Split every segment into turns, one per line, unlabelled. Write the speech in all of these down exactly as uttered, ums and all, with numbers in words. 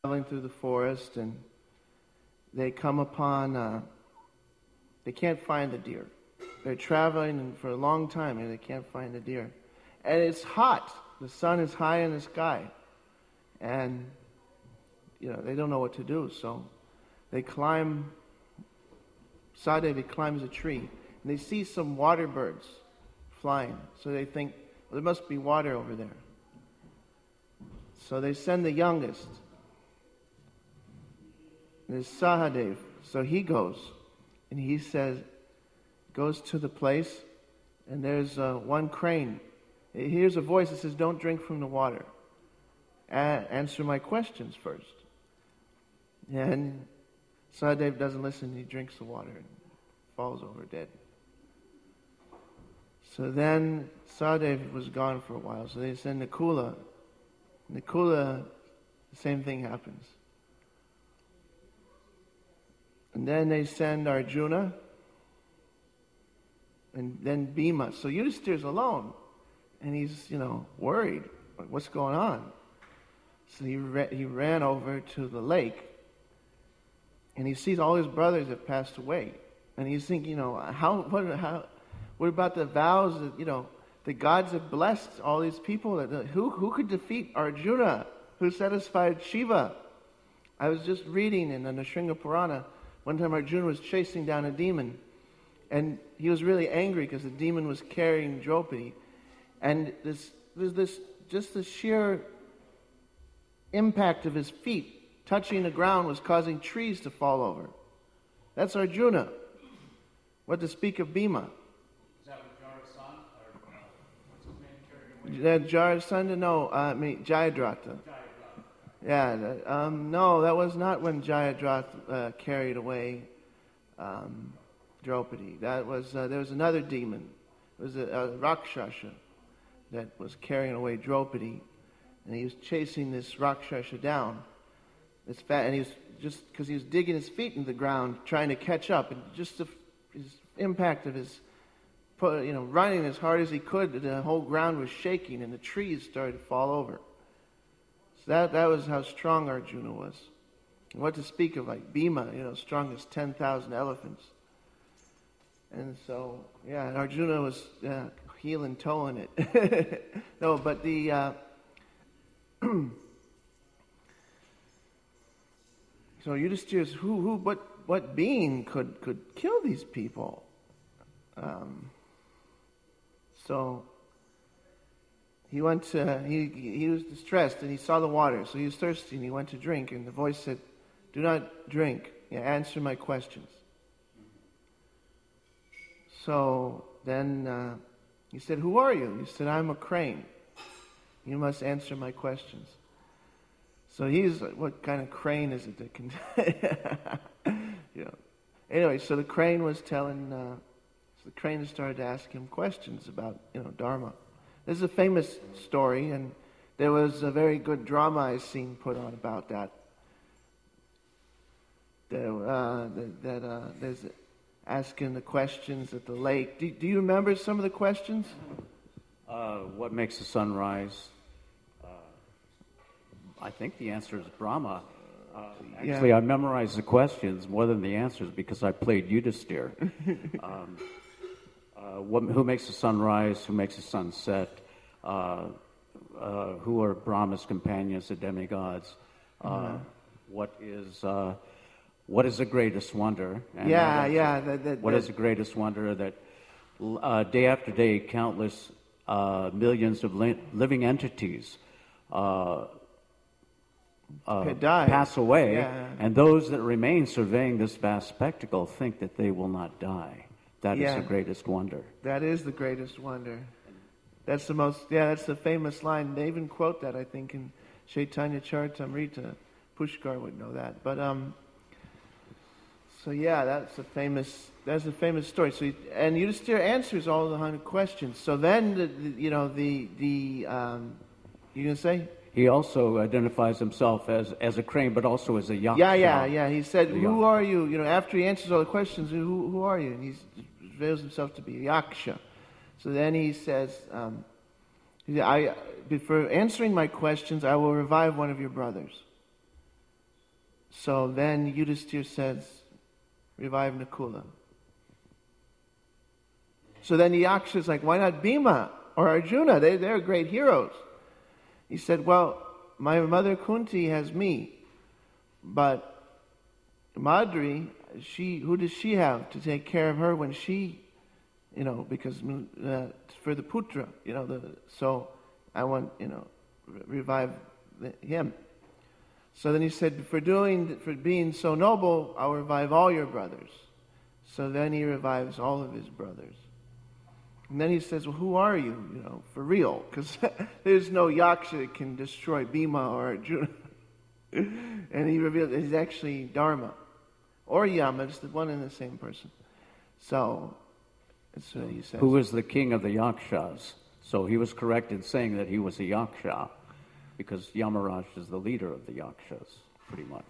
traveling through the forest, and they come upon, uh, they can't find the deer. They're traveling for a long time, and they can't find the deer. And it's hot. The sun is high in the sky. And, you know, they don't know what to do, so they climb, Sahadev climbs a tree, and they see some water birds flying. So they think, well, there must be water over there. So they send the youngest. There's Sahadev. So he goes, and he says, goes to the place, and there's uh, one crane. He hears a voice that says, don't drink from the water. A- answer my questions first. And Sahadev doesn't listen. He drinks the water and falls over dead. So then Sahadev was gone for a while. So they send Nakula. Nakula, the same thing happens. And then they send Arjuna. And then Bhima. So Yudhishthira's alone. And he's, you know, worried. What's going on? So he, ra- he ran over to the lake. And he sees all his brothers have passed away. And he's thinking, you know, how, what, how, what about the vows that, you know, the gods have blessed all these people? That, who, who could defeat Arjuna, who satisfied Shiva? I was just reading in the Nrsimha Purana, one time Arjuna was chasing down a demon. And he was really angry because the demon was carrying Draupadi. And this, there's this, just the sheer impact of his feet touching the ground was causing trees to fall over. That's Arjuna. What to speak of Bhima?
Is that with Jarasandha? Or uh, what's his name carried away?
That Jarasandha? No, uh, I mean Jayadratha.
Jayadratha.
Yeah, that, um, no, that was not when Jayadratha uh, carried away um, Draupadi. That was uh, there was another demon. It was a, a Rakshasa that was carrying away Draupadi, and he was chasing this Rakshasa down. This fat, and he was just because he was digging his feet into the ground, trying to catch up, and just the his impact of his, you know, running as hard as he could, the whole ground was shaking, and the trees started to fall over. So that that was how strong Arjuna was. And what to speak of like Bhima, you know, strong as ten thousand elephants. And so, yeah, Arjuna was uh, heel and toe in it. No, but the. Uh, So Yudhishthira's who who what what being could could kill these people? Um, so he went to he he was distressed and he saw the water, so he was thirsty and he went to drink, and the voice said, "Do not drink. Yeah, answer my questions." So then uh, he said, "Who are you?" He said, "I'm a crane. You must answer my questions." So he's like, what kind of crane is it that can, you know. Anyway, so the crane was telling, uh, so the crane started to ask him questions about, you know, Dharma. This is a famous story, and there was a very good dramatized scene put on about that. There, uh, that, that uh, there's asking the questions at the lake. Do, do you remember some of the questions?
Uh, what makes the sun rise? I think the answer is Brahma. Uh, actually,
yeah.
I memorized the questions more than the answers because I played Yudhishthira. um, uh, what, who makes the sun rise? Who makes the sun set? Uh, uh, who are Brahma's companions, the demigods? Uh, mm-hmm. What is uh, what is the greatest wonder?
And yeah, yeah. That, that,
what
that,
is the greatest wonder that uh, day after day, countless uh, millions of li- living entities Uh, Uh, pass away,
yeah.
and those that remain surveying this vast spectacle think that they will not die. That
yeah.
is the greatest wonder.
That is the greatest wonder. That's the most, yeah, that's the famous line. They even quote that, I think, in Chaitanya Charitamrita. Pushkar would know that. But, um, so yeah, that's a famous, that's a famous story. So, he, and Yudhishthira answers all the hundred questions. So then, the, the, you know, the, the, um, you going to say?
He also identifies himself as, as a crane, but also as a yaksha.
Yeah, yeah, yeah. He said,
the
"Who
yaksha.
are you?" You know, after he answers all the questions, who who are you? And he reveals himself to be a yaksha. So then he says, um, he said, "I before answering my questions, I will revive one of your brothers." So then Yudhisthira says, revive Nakula. So then the Yaksha's like, why not Bhima or Arjuna? They, they're great heroes. He said, well, my mother Kunti has me, but Madri, she, who does she have to take care of her when she, you know, because uh, for the putra, you know, the, so I want, you know, re- revive the, him. So then he said, for doing, for being so noble, I'll revive all your brothers. So then he revives all of his brothers. And then he says, well, who are you, you know, for real? Because there's no Yaksha that can destroy Bhima or Arjuna. And he revealed that he's actually Dharma. Or Yama, it's the one and the same person. So, that's what he says.
Who is the king of the Yakshas? So he was correct in saying that he was a Yaksha, because Yamaraj is the leader of the Yakshas, pretty much.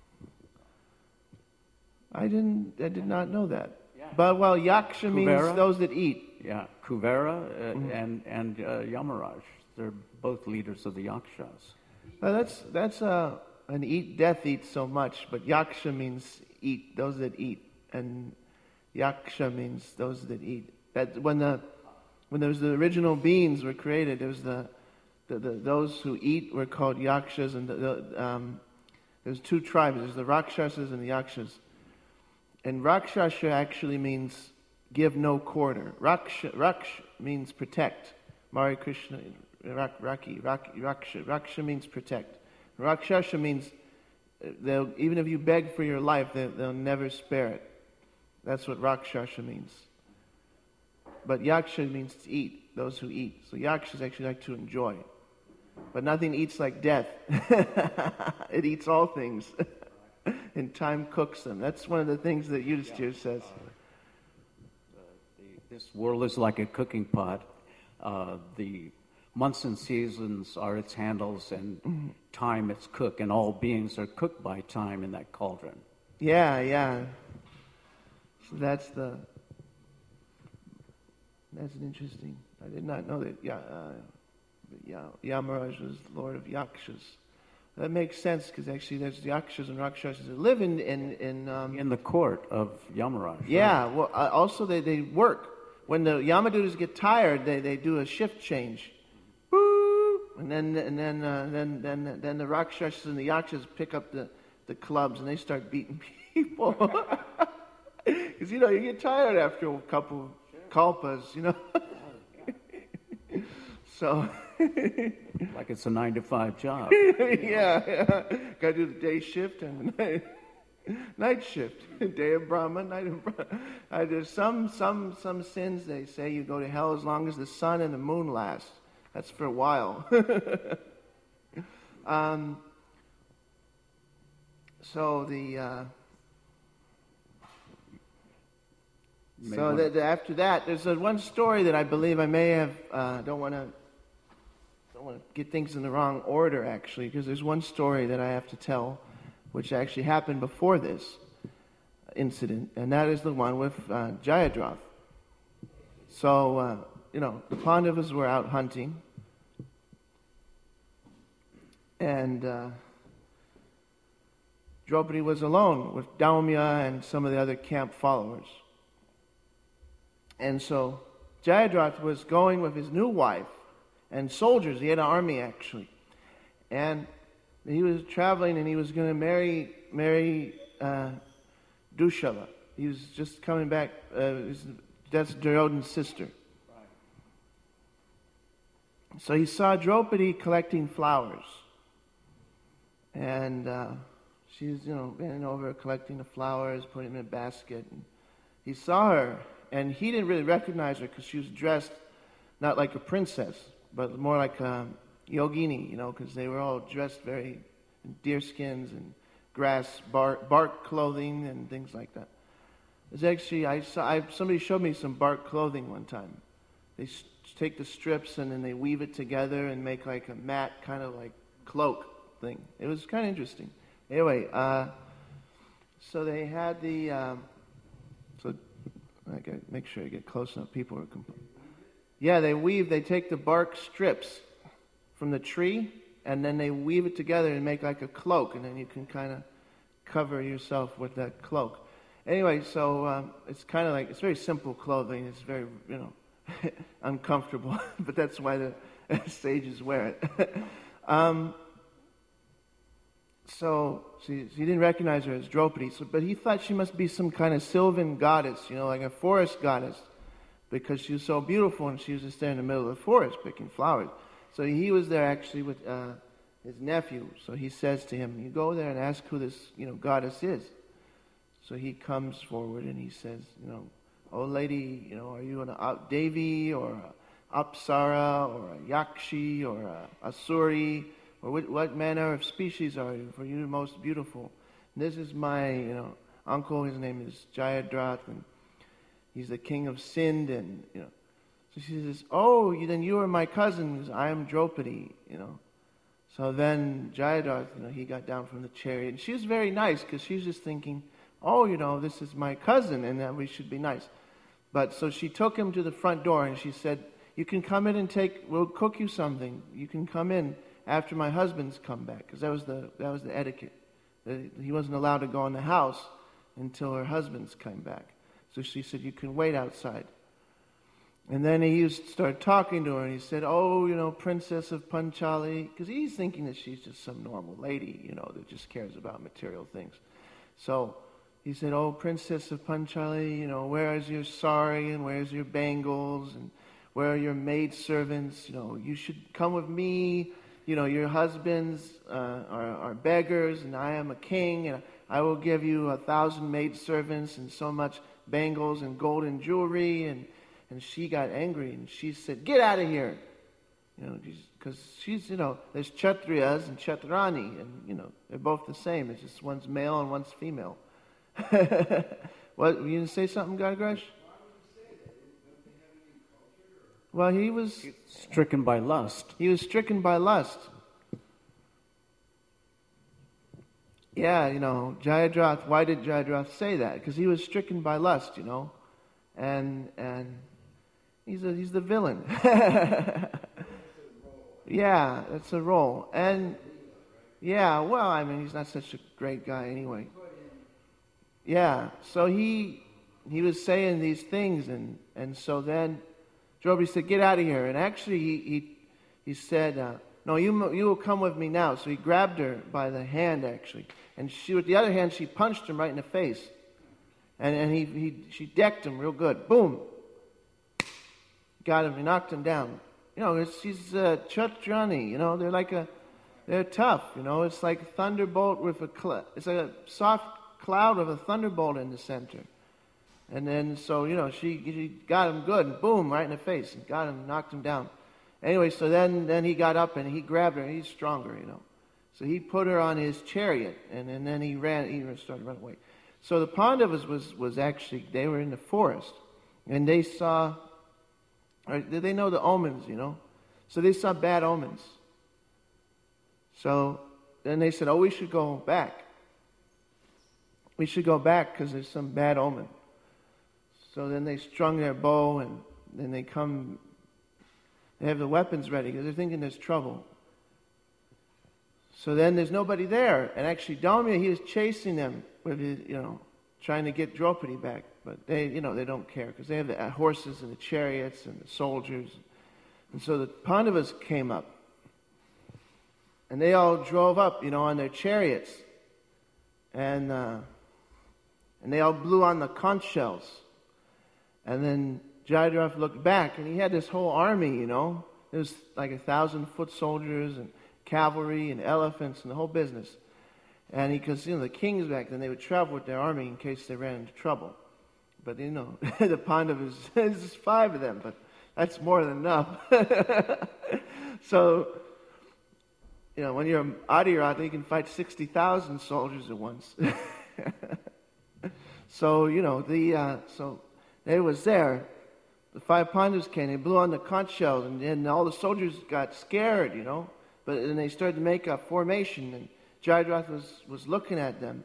I didn't, I did not know that. Yeah. But, well, Yaksha Kuvera, means those that eat.
Yeah, Kuvera uh, mm-hmm. and, and uh, Yamaraj. They're both leaders of the Yakshas.
Well, that's, that's uh, an eat, death eats so much, but Yaksha means eat, those that eat. And Yaksha means those that eat. That when the when there was the original beings were created, there was the, the, the those who eat were called Yakshas, and the, the, um, there's two tribes. There's the Rakshasas and the Yakshas. And Rakshasa actually means give no quarter. Raksha, Raksh means protect. Mari Krishna, Rak, Raki, Rak, Raksha. Raksha means protect. Rakshasa means they'll, even if you beg for your life, they, they'll never spare it. That's what Rakshasa means. But Yaksha means to eat, those who eat. So Yakshas actually like to enjoy. But nothing eats like death. It eats all things. And time cooks them. That's one of the things that Yudhisthira says.
Uh, the, this world is like a cooking pot. Uh, the months and seasons are its handles, and mm-hmm. time its cook, and all beings are cooked by time in that cauldron.
Yeah, yeah. So that's the... That's an interesting... I did not know that yeah, uh, yeah, Yamaraj was Lord of Yakshas. That makes sense, because actually there's Yakshas and Rakshasas that live in... In, in, um,
in the court of Yamaraj.
Yeah,
right?
well, uh, also they, they work. When the Yamadutas get tired, they, they do a shift change. Woo! And then and then uh, then then then the Rakshasas and the Yakshas pick up the, the clubs and they start beating people. Because, you know, you get tired after a couple kalpas, you know. So...
like it's a nine to five job.
yeah, yeah. Got to do the day shift and the night, night shift. Day of Brahma, night of Brahma. Uh, there's some some some sins they say you go to hell as long as the sun and the moon last. That's for a while. um. So the. Uh, so the, the, after that, there's a, one story that I believe I may have. Uh, don't want to. I don't want to get things in the wrong order, actually, because there's one story that I have to tell, which actually happened before this incident, and that is the one with uh, Jayadratha. So, uh, you know, the Pandavas were out hunting, and uh, Draupadi was alone with Daumya and some of the other camp followers. And so Jayadratha was going with his new wife and soldiers. He had an army, actually. And he was traveling, and he was going to marry marry uh, Dushala. He was just coming back. Uh, that's Duryodhana's sister. So he saw Draupadi collecting flowers. And uh, she's, you know, bending over, collecting the flowers, putting them in a basket. And he saw her, and he didn't really recognize her because she was dressed not like a princess, but more like a yogini, you know, because they were all dressed very in deer skins and grass, bark, bark clothing and things like that. It's actually, I saw, I, somebody showed me some bark clothing one time. They s- take the strips and then they weave it together and make like a mat, kind of like cloak thing. It was kind of interesting. Anyway, uh, so they had the, um, so I gotta make sure I get close enough. People are complaining. Yeah, they weave, they take the bark strips from the tree, and then they weave it together and make like a cloak, and then you can kind of cover yourself with that cloak. Anyway, so um, it's kind of like, it's very simple clothing. It's very, you know, uncomfortable, but that's why the sages wear it. um, so she, she didn't recognize her as Draupadi, so, but he thought she must be some kind of sylvan goddess, you know, like a forest goddess, because she was so beautiful and she was just there in the middle of the forest picking flowers. So he was there actually with uh, his nephew. So he says to him, you go there and ask who this, you know, goddess is. So he comes forward and he says, you know, oh lady, you know, are you an uh, Devi or a Apsara or a Yakshi or a Asuri, or what, what manner of species are you? For you are most beautiful. And this is my, you know, uncle. His name is Jayadratha, and he's the king of Sind, and you know. So she says, oh, then you are my cousin. I am Draupadi, you know. So then Jayadratha, you know, he got down from the chariot, and she was very nice because she was just thinking, oh, you know, this is my cousin, and that we should be nice. But so she took him to the front door, and she said, you can come in and take, we'll cook you something. You can come in after my husband's come back, because that was the that was the etiquette. He wasn't allowed to go in the house until her husband's came back. So she said, you can wait outside. And then he used to start talking to her, and he said, oh, you know, princess of Panchali, because he's thinking that she's just some normal lady, you know, that just cares about material things. So he said, oh, princess of Panchali, you know, where is your sari, and where's your bangles, and where are your maid servants? You know, you should come with me. You know, your husbands uh, are, are beggars, and I am a king, and I will give you a thousand maid servants and so much bangles and golden jewelry. And, and she got angry, and she said, get out of here. You know, because she's, you know, there's Kshatriyas and Kshatrani, and, you know, they're both the same. It's just one's male and one's female. What, you didn't say something, Gadagrash? Well, he was
stricken by lust.
He was stricken by lust. Yeah, you know, Jayadratha, why did Jayadratha say that? Because he was stricken by lust, you know. And and he's a, he's the villain. Yeah, that's a role. And yeah, well, I mean, he's not such a great guy anyway. Yeah, so he he was saying these things, and, and so then Draupadi said, get out of here. And actually he he, he said, uh, no, you you will come with me now. So he grabbed her by the hand, actually. And she, with the other hand, she punched him right in the face. And and he, he she decked him real good. Boom. Got him. He knocked him down. You know, it's, she's uh, Kshatrani. You know, they're like a, they're tough. You know, it's like a thunderbolt with a, cl- it's like a soft cloud of a thunderbolt in the center. And then, so, you know, she, she got him good, and boom, right in the face, and got him, knocked him down. Anyway, so then, then he got up and he grabbed her, and he's stronger, you know. So he put her on his chariot, and, and then he ran, he started running away. So the Pandavas was, was actually, they were in the forest, and they saw, or they know the omens, you know. So they saw bad omens. So then they said, oh, we should go back. We should go back because there's some bad omen. So then they strung their bow, and then they come, they have the weapons ready because they're thinking there's trouble. So then there's nobody there. And actually Dalmia, he was chasing them with his, you know, trying to get Draupadi back. But they, you know, they don't care because they have the horses and the chariots and the soldiers. And so the Pandavas came up. And they all drove up, you know, on their chariots. And uh, and they all blew on the conch shells. And then Jayadratha looked back, and he had this whole army, you know. There was like a thousand foot soldiers and cavalry and elephants and the whole business. And he, because, you know, the kings back then, they would travel with their army in case they ran into trouble. But, you know, the Pandavas, there's just five of them, but that's more than enough. So, you know, when you're Adiratha, you can fight sixty thousand soldiers at once. So, you know, the, uh, so they was there. The five Pandavas came, they blew on the conch shells, and then all the soldiers got scared, you know. But then they started to make a formation, and Jayadratha was, was looking at them.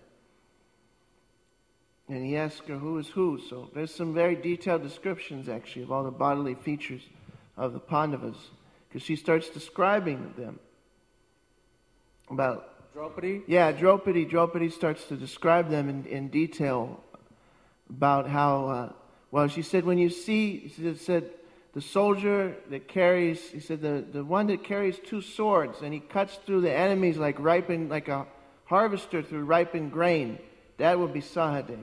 And he asked her who is who. So there's some very detailed descriptions, actually, of all the bodily features of the Pandavas. Because she starts describing them about
Draupadi?
Yeah, Draupadi. Draupadi starts to describe them in, in detail about how, uh, well, she said, when you see, she said, the soldier that carries, he said, the, the one that carries two swords, and he cuts through the enemies like ripened, like a harvester through ripened grain, that would be Sahadev.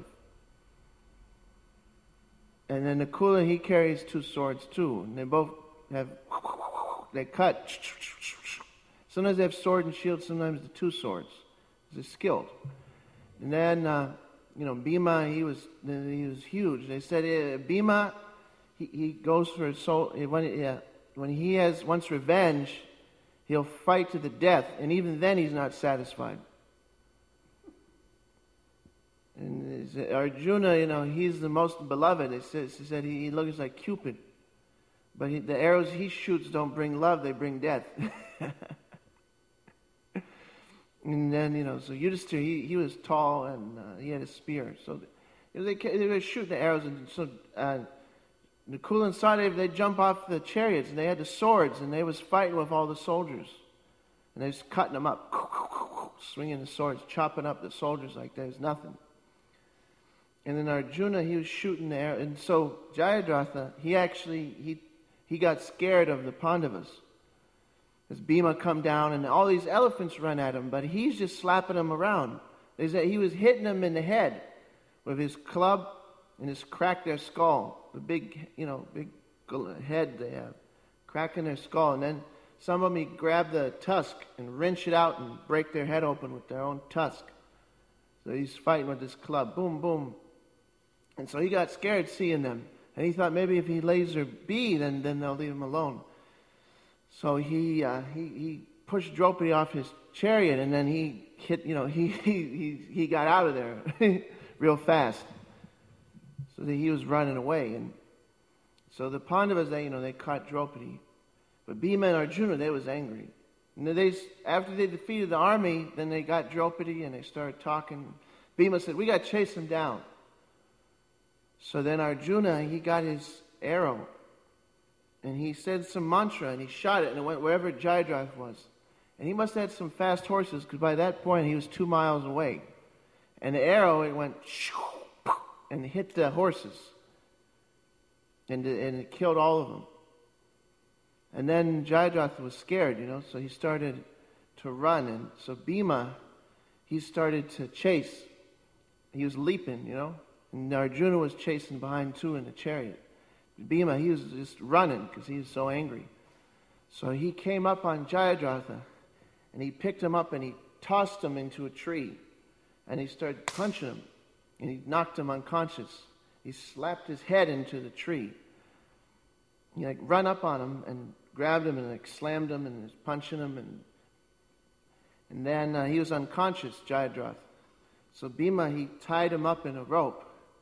And then Nakula, he carries two swords too, and they both have, they cut. Sometimes they have sword and shield, sometimes the two swords. They're skilled. And then, uh, you know, Bhima, he was he was huge. They said uh, Bhima, he, he goes for his soul. When, yeah, when he has wants revenge, he'll fight to the death, and even then he's not satisfied. And Arjuna, you know, he's the most beloved. It says, he said he, he looks like Cupid. But he, the arrows he shoots don't bring love, they bring death. And then, you know, so Yudhisthira, he, he was tall and uh, he had a spear. So you know, they, they were shooting the arrows. And so uh, Nakula and Sahadev, they jump off the chariots and they had the swords and they was fighting with all the soldiers. And they was cutting them up, swinging the swords, chopping up the soldiers like there's nothing. And then Arjuna, he was shooting the arrow. And so Jayadratha, he actually, he he got scared of the Pandavas. As Bhima come down and all these elephants run at him, but he's just slapping them around. They say he was hitting them in the head with his club and just cracked their skull. The big, you know, big head they have, cracking their skull. And then some of them, he grabbed the tusk and wrench it out and break their head open with their own tusk. So he's fighting with this club. Boom, boom. And so he got scared seeing them. And he thought maybe if he laser B, then, then they'll leave him alone. So he, uh, he he pushed Draupadi off his chariot, and then he hit, you know, he he he got out of there real fast. So that he was running away, and so the Pandavas, they you know they caught Draupadi, but Bhima and Arjuna, they was angry. And they after they defeated the army, then they got Draupadi and they started talking. Bhima said, "We got to chase him down." So then Arjuna, he got his arrow. And he said some mantra, and he shot it, and it went wherever Jayadratha was. And he must have had some fast horses, because by that point he was two miles away. And the arrow, it went and hit the horses. And, and it killed all of them. And then Jayadratha was scared, you know, so he started to run. And so Bhima, he started to chase. He was leaping, you know. And Arjuna was chasing behind too in the chariot. Bhima, he was just running because he was so angry. So he came up on Jayadratha and he picked him up and he tossed him into a tree. And he started punching him and he knocked him unconscious. He slapped his head into the tree. He like run up on him and grabbed him and like slammed him and was punching him. And and then uh, he was unconscious, Jayadratha. So Bhima, he tied him up in a rope.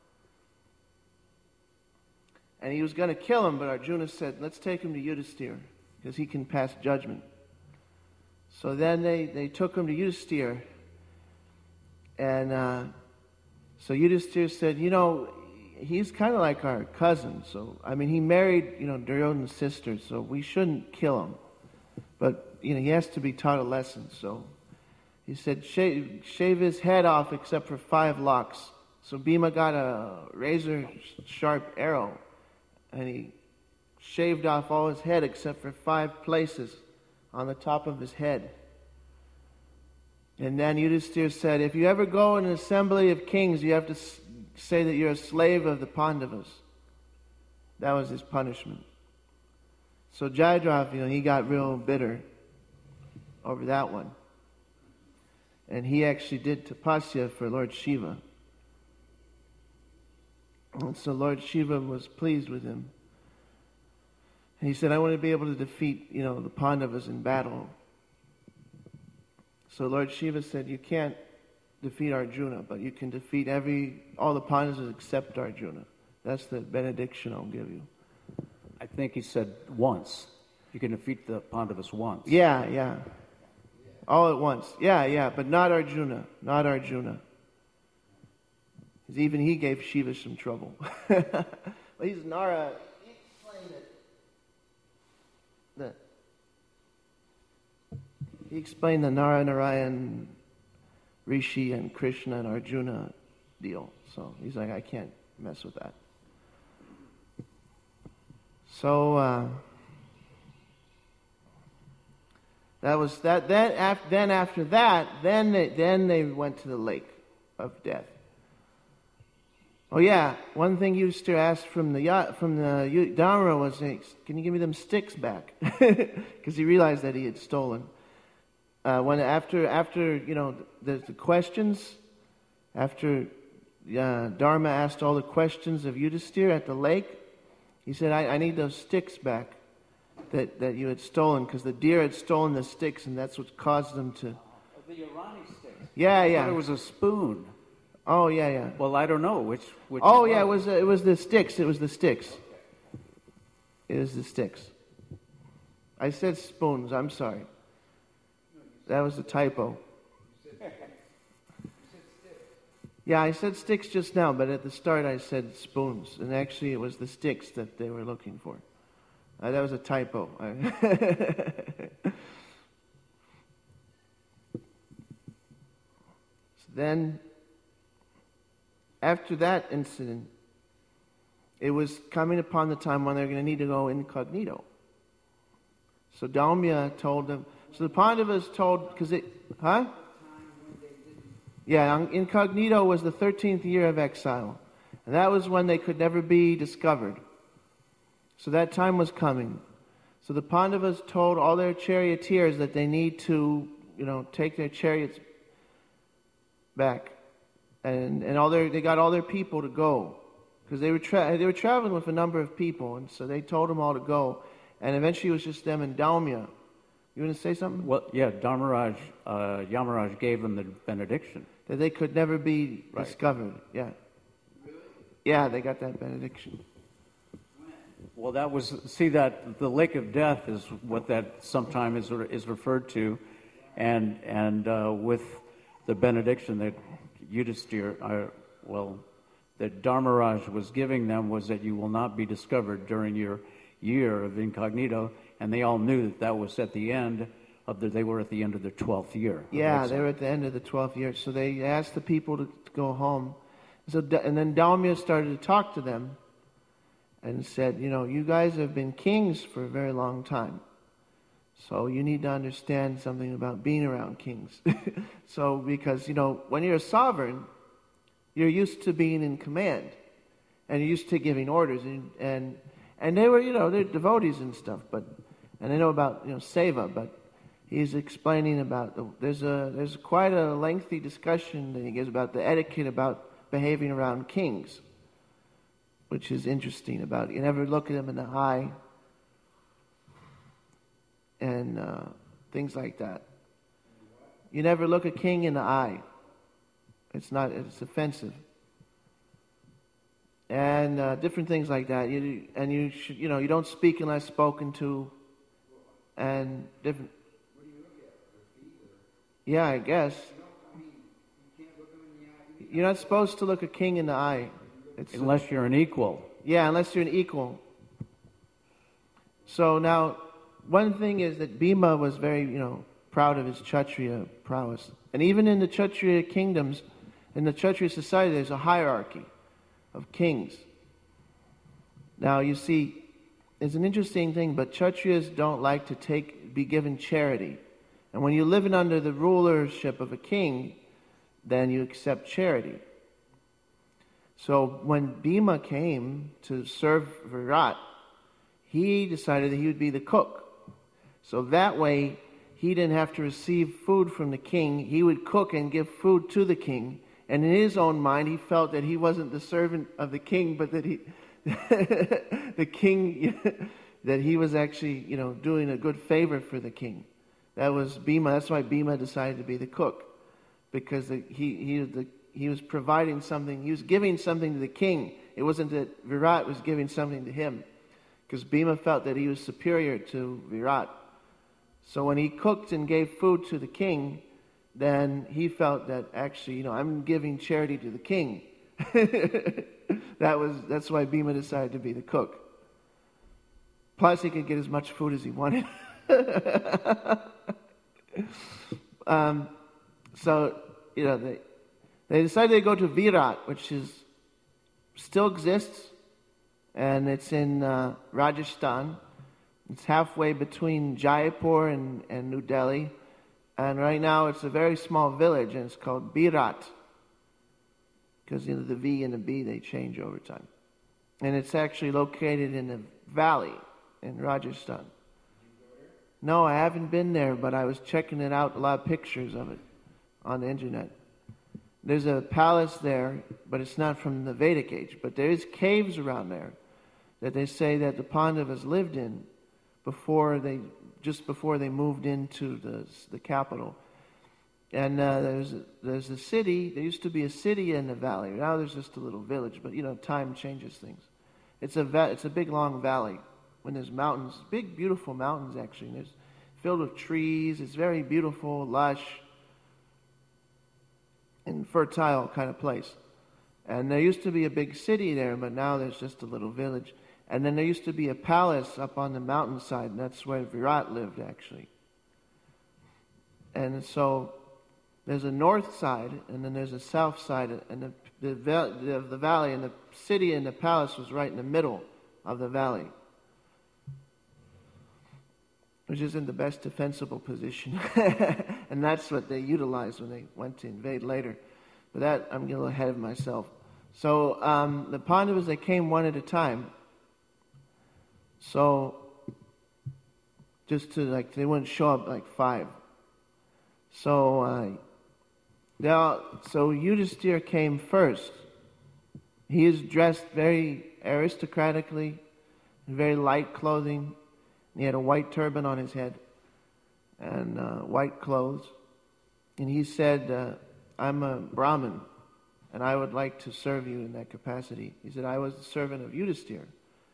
And he was going to kill him, but Arjuna said, let's take him to Yudhisthira, because he can pass judgment. So then they, they took him to Yudhisthira. And uh, so Yudhisthira said, you know, he's kind of like our cousin. So, I mean, he married, you know, Duryodhana's sister, so we shouldn't kill him. But, you know, he has to be taught a lesson. So he said, shave, shave his head off except for five locks. So Bhima got a razor-sharp arrow. And he shaved off all his head except for five places on the top of his head. And then Yudhisthira said, if you ever go in an assembly of kings, you have to say that you're a slave of the Pandavas. That was his punishment. So Jayadratha, you know, he got real bitter over that one. And he actually did tapasya for Lord Shiva. And so Lord Shiva was pleased with him. And he said, I want to be able to defeat, you know, the Pandavas in battle. So Lord Shiva said, you can't defeat Arjuna, but you can defeat every all the Pandavas except Arjuna. That's the benediction I'll give you.
I think he said once. You can defeat the Pandavas once.
Yeah, yeah. All at once. Yeah, yeah, but not Arjuna. Not Arjuna. Because even he gave Shiva some trouble. But he's Nara. He explained that. The, he explained the Nara Narayan Rishi and Krishna and Arjuna deal. So he's like, I can't mess with that. So uh, that was that. Then after, then after that, then they, then they went to the lake of death. Oh yeah, one thing Yudhisthira asked from the yacht, from the Dharma was, hey, can you give me them sticks back? Because he realized that he had stolen. Uh, when after after you know the, the questions, after uh, Dharma asked all the questions of Yudhisthira at the lake, he said, I, I need those sticks back that, that you had stolen, because the deer had stolen the sticks, and that's what caused them to...
The Irani sticks.
Yeah,
I
yeah.
thought it was a spoon.
Oh, yeah, yeah.
Well, I don't know which... which
oh, yeah, it was, uh, it was the sticks. It was the sticks. It was the sticks. I said spoons. I'm sorry. That was a typo. Yeah, I said sticks just now, but at the start I said spoons. And actually it was the sticks that they were looking for. Uh, that was a typo. So then, after that incident, it was coming upon the time when they're going to need to go incognito. So Daumya told them, so the Pandavas told, because it, huh? Yeah, incognito was the thirteenth year of exile. And that was when they could never be discovered. So that time was coming. So the Pandavas told all their charioteers that they need to, you know, take their chariots back. And and all their they got all their people to go. Because they were tra- they were traveling with a number of people, and so they told them all to go. And eventually it was just them and Daumya. You want to say something?
Well, yeah, Dharmaraj, uh, Yamaraj gave them the benediction.
That they could never be
right.
discovered. Yeah.
Really?
Yeah, they got that benediction.
Well, that was, see, that the lake of death is what that sometimes is is referred to, and and uh, with the benediction that Yudhisthira, uh, well, that Dharmaraj was giving them was that you will not be discovered during your year of incognito, and they all knew that that was at the end of the, they were at the end of their twelfth year.
Yeah, they were at the end of the twelfth year, so they asked the people to, to go home. So, and then Daumya started to talk to them and said, you know, you guys have been kings for a very long time, so you need to understand something about being around kings. So, because, you know, when you're a sovereign, you're used to being in command, and you're used to giving orders, and and, and they were, you know, they're devotees and stuff, but and they know about, you know, seva, but he's explaining about the, there's a there's quite a lengthy discussion that he gives about the etiquette about behaving around kings, which is interesting. About you never look at them in the eye and uh, things like that. You never look a king in the eye. It's not. It's offensive. And uh, different things like that. You and you should, you know, you don't speak unless spoken to, and different. Yeah, I guess. You're not supposed to look a king in the eye. It's,
unless you're an equal.
Yeah, unless you're an equal. So now, one thing is that Bhima was very, you know, proud of his Kshatriya prowess. And even in the Kshatriya kingdoms, in the Kshatriya society, there's a hierarchy of kings. Now, you see, it's an interesting thing, but Kshatriyas don't like to take be given charity. And when you're living under the rulership of a king, then you accept charity. So when Bhima came to serve Virat, he decided that he would be the cook. So that way, he didn't have to receive food from the king. He would cook and give food to the king. And in his own mind, he felt that he wasn't the servant of the king, but that he, the king, that he was actually, you know, doing a good favor for the king. That was Bhima. That's why Bhima decided to be the cook, because the, he he the, he was providing something. He was giving something to the king. It wasn't that Virat was giving something to him, because Bhima felt that he was superior to Virat. So when he cooked and gave food to the king, then he felt that actually, you know, I'm giving charity to the king. that was that's why Bhima decided to be the cook. Plus, he could get as much food as he wanted. um, so you know, they, they decided to go to Virat, which is still exists, and it's in uh, Rajasthan. It's halfway between Jaipur and, and New Delhi. And right now it's a very small village, and it's called Virat. Because, you know, the V and the B, they change over time. And it's actually located in a valley in Rajasthan. No, I haven't been there, but I was checking it out, a lot of pictures of it on the internet. There's a palace there, but it's not from the Vedic age. But there is caves around there that they say that the Pandavas lived in before they, just before they moved into the the capital. And uh, there's there's a city. There used to be a city in the valley. Now there's just a little village. But you know, time changes things. It's a va- it's a big long valley. When there's mountains, big beautiful mountains actually. And it's filled with trees. It's very beautiful, lush, and fertile kind of place. And there used to be a big city there, but now there's just a little village. And then there used to be a palace up on the mountainside, and that's where Virat lived actually. And so there's a north side, and then there's a south side, and the the, the, the valley and the city and the palace was right in the middle of the valley, which isn't the best defensible position. And that's what they utilized when they went to invade later. But that, I'm getting a little ahead of myself. So um, the Pandavas, they came one at a time. So just to, like, they wouldn't show up like five. So uh, they all, so Yudhisthira came first. He is dressed very aristocratically, in very light clothing. He had a white turban on his head and uh, white clothes. And he said, uh, I'm a Brahmin, and I would like to serve you in that capacity. He said, I was the servant of Yudhisthira.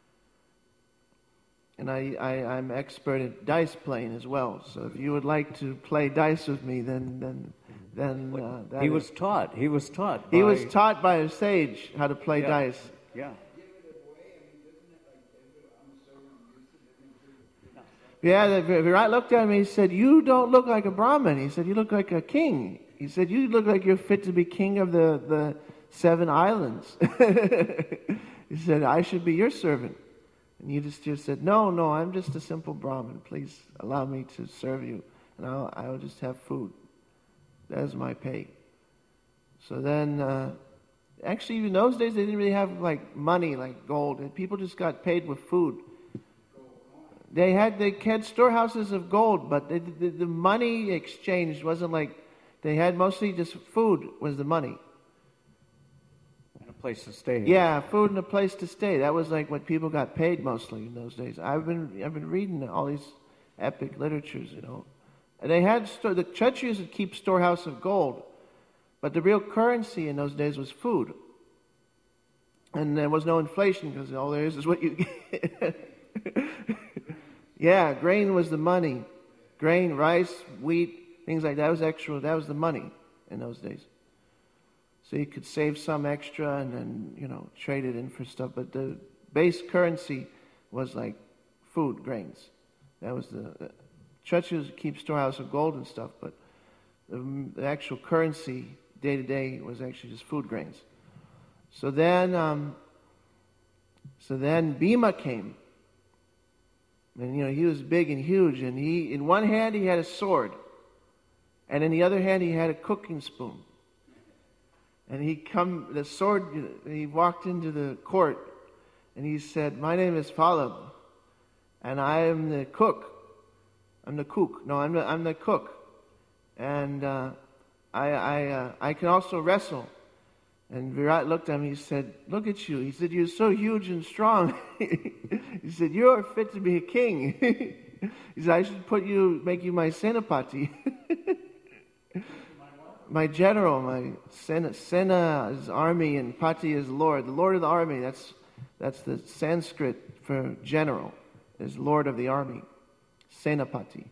And I, I, I'm expert at dice playing as well. So if you would like to play dice with me, then then then uh, that
he
is-
was taught. He was taught.
he
by-
was taught by a sage how to play
Yeah.
dice.
Yeah.
Yeah, the Virat looked at me. He said, "You don't look like a Brahmin." He said, "You look like a king." He said, "You look like you're fit to be king of the the seven islands." He said, "I should be your servant." And Yudhisthira said, "No, no, I'm just a simple Brahmin. Please allow me to serve you, and I'll I'll just have food. That is my pay." So then, uh, actually, in those days, they didn't really have like money, like gold, and people just got paid with food. They had they had storehouses of gold, but the, the, the money exchange wasn't like they had mostly just food was the money.
And a place to stay.
Yeah, food and a place to stay. That was like what people got paid mostly in those days. I've been I've been reading all these epic literatures, you know. And they had sto- the Kshatriyas would keep storehouse of gold, but the real currency in those days was food. And there was no inflation because all there is is what you get. Yeah, grain was the money. Grain, rice, wheat, things like that was extra. That was the money in those days. So you could save some extra and then, you know, trade it in for stuff. But the base currency was like food, grains. That was the... the churches keep storehouse of gold and stuff, but the, the actual currency day to day was actually just food grains. So then, um, so then Bhima came. And, you know, he was big and huge, and he, in one hand he had a sword, and in the other hand he had a cooking spoon. And he come, the sword, he walked into the court, and he said, "My name is Falab, and I am the cook. I'm the cook. No, I'm the, I'm the cook. And uh, I, I, uh, I can also wrestle." And Virat looked at me, he said, "Look at you." He said, "You're so huge and strong." He said, "You are fit to be a king." He said, "I should put you, make you my Senapati." My general, my Sena, Sena is army and Pati is lord. The lord of the army, that's that's the Sanskrit for general, is lord of the army. Senapati.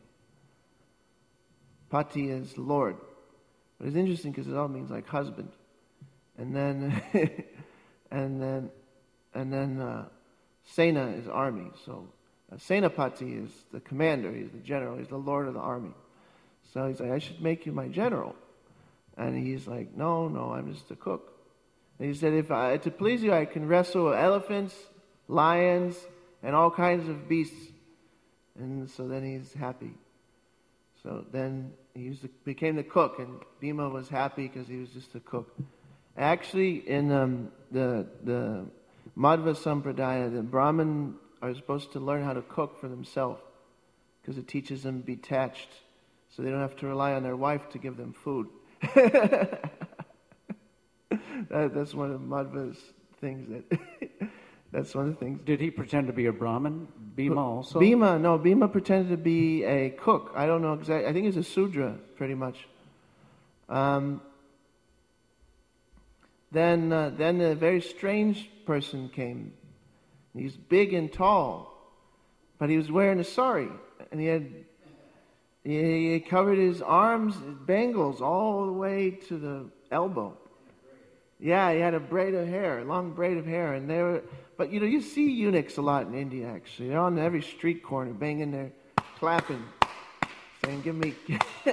Pati is lord. But it's interesting because it all means like husband. And then, and then, and then, uh, Sena is army. So, uh, Senapati is the commander. He's the general. He's the lord of the army. So he's like, "I should make you my general." And he's like, no, no, I'm just a cook. And he said, if I, to please you, I can wrestle elephants, lions, and all kinds of beasts. And so then he's happy. So then he was the, became the cook, and Bhima was happy because he was just a cook. Actually, in um, the the Madhva Sampradaya, the Brahmin are supposed to learn how to cook for themselves because it teaches them to be detached, so they don't have to rely on their wife to give them food. that, that's one of Madhva's things. That that's one of the things.
Did he pretend to be a Brahmin? Bhima also?
Bhima, no, Bhima pretended to be a cook. I don't know exactly. I think he's a Sudra, pretty much. Um, then, uh, then a very strange person came. He's big and tall, but he was wearing a sari, and he had he, he covered his arms, his bangles, all the way to the elbow. Yeah, he had a braid of hair, a long braid of hair, and they were. But you know, you see eunuchs a lot in India. Actually, they're on every street corner, banging their, clapping, saying, "Give me."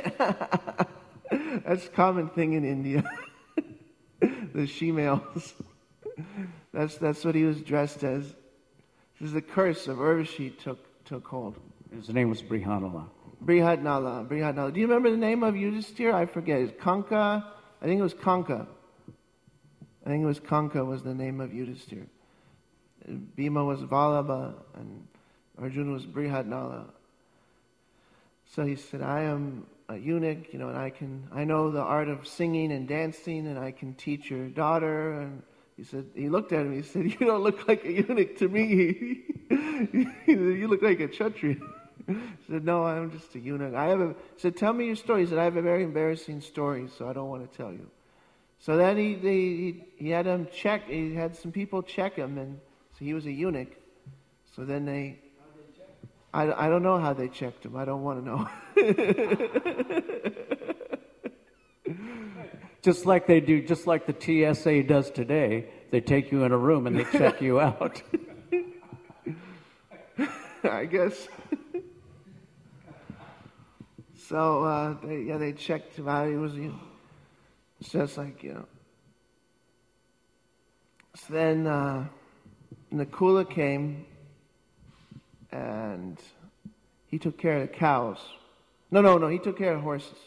That's a common thing in India. The she-males. That's that's what he was dressed as. This is the curse of Urvashi took took hold.
His name was Brihadnala.
Brihadnala. Brihadnala. Do you remember the name of Yudhisthira? I forget. It's Kanka. I think it was Kanka. I think it was Kanka was the name of Yudhisthira. Bhima was Vallabha and Arjuna was Brihadnala. So he said, I am a eunuch, you know, and I can, I know the art of singing and dancing, and I can teach your daughter. And he said, he looked at him, he said, you don't look like a eunuch to me. You look like a Kshatriya. He said, no, I'm just a eunuch. I have a, he said, tell me your story. He said, I have a very embarrassing story, so I don't want to tell you. So then he, they, he, he had him check, he had some people check him, and so he was a eunuch. So then they, I, I don't know how they checked him. I don't want to know.
Just like they do, just like the T S A does today, they take you in a room and they check you out.
I guess. So uh, they, yeah, they checked him out. He was, you know, it's just like, you know. So then uh, Nakula came, and he took care of the cows. No, no, no, he took care of horses.